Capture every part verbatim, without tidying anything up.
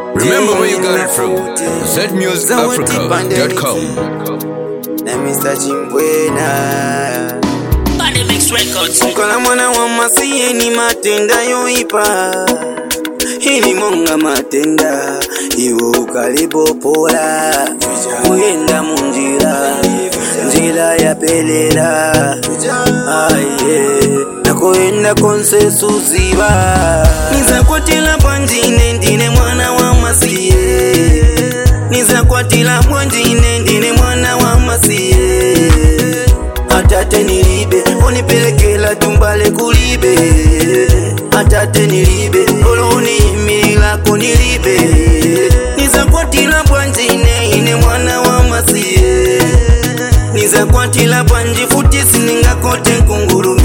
Remember where you got it from. Z Music Africa dot com. Na Mister Chimbwena Pandemix Records. Mkola mwana wa masiye ni matenda yoipa. Hini monga matenda iwo ukalipo pola. Kuyenda munjira njira ya pelela. Aye nakoenda konse suziba. Niza kwatila panjine ndine mwana wa masiye. Niza kwatila panjine ndine mwana wa masiye. Atate nilibe onipelekela tumbale kulibe. Atate nilibe oloni imila konilibe. Niza kwatila panjine ine mwana wa masiye. Niza kwatila panji futi sininga kote kungurume.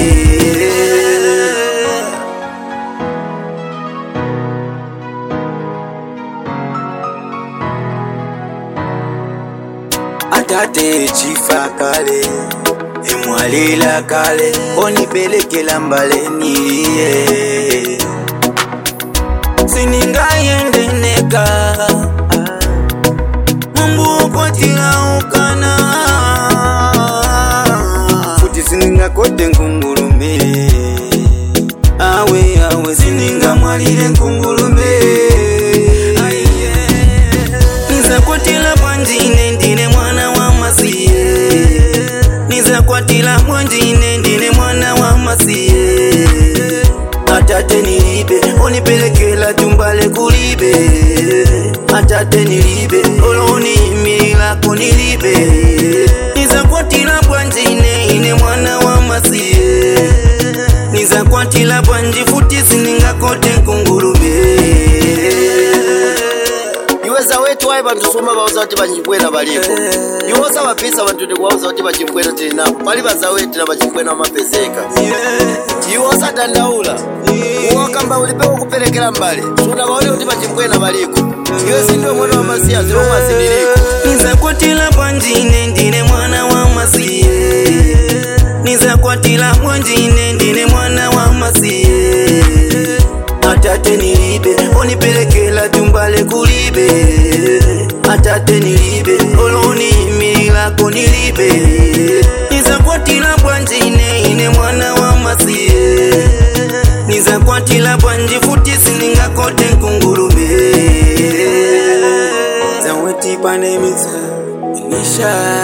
Atate chifa kale emwalila kale onipelekela mbale nilie. Sininga yende neka Mungu kwatila ukana futi sininga kote nkungulume. Awe awe sininga mwalile nkungulume. Niza kwatila panjine ndine mwana wa masiye. Niza kwatila panjine ndine mwana wa masiye. Atate nilibe onipelekela tumbale kulibe. Atate nilibe oloni imila konilibe. Niza kwatila panjine ine mwana wa masiye. Niza kwatila panji futi sininga kote nkungulume. Iweza wetu wae bantu soma bauza wati bachimbwena baliko. Iwoza wapisa bantu ndi kuwauza wati bachimbwena tena. Mali baza wetu na bachimbwena mapezeka. Iwoza dandaula. Uwaka mba ulipewa kupelekela mbali. Suna baole wati bachimbwena baliko. Iwezi ndio mwana wa masiya zilo mwasiniliko. Niza kwatila panjine ndine mwana wa masiye. Niza kwatila panjine ndine mwana wa masiye. Atate nilibe onipelekela tumbale kulibe. Atate nilibe oloni imila konilibe. Niza kwatila panjine ine mwana wa masiye. Niza kwatila panji futi sininga kote nkungulume. Zaweti panemisa inisha